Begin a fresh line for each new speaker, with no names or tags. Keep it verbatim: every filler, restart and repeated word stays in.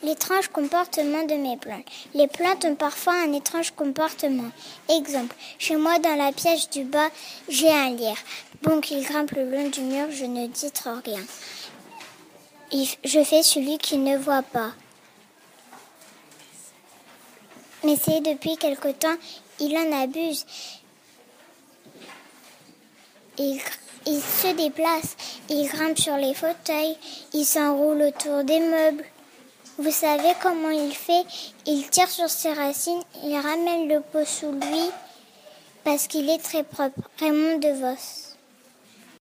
l'étrange comportement de mes plantes. Les plantes ont parfois un étrange comportement. Exemple, chez moi dans la pièce du bas, j'ai un lierre. Bon qu'il grimpe le long du mur, je ne dis trop rien. Je fais celui qui ne voit pas. Mais c'est depuis quelque temps, il en abuse. Il, il se déplace, il grimpe sur les fauteuils, il s'enroule autour des meubles. Vous savez comment il fait? Il tire sur ses racines, il ramène le pot sous lui parce qu'il est très propre. Raymond DeVos.